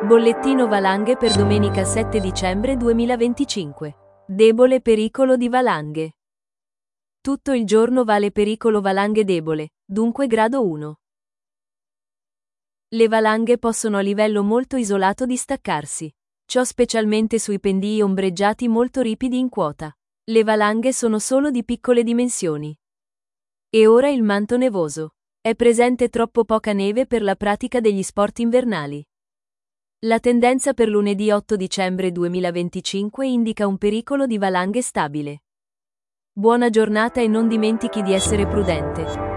Bollettino valanghe per domenica 7 dicembre 2025. Debole pericolo di valanghe. Tutto il giorno vale pericolo valanghe debole, dunque grado 1. Le valanghe possono a livello molto isolato distaccarsi. Ciò specialmente sui pendii ombreggiati molto ripidi in quota. Le valanghe sono solo di piccole dimensioni. E ora il manto nevoso. È presente troppo poca neve per la pratica degli sport invernali. La tendenza per lunedì 8 dicembre 2025 indica un pericolo di valanghe stabile. Buona giornata e non dimentichi di essere prudente.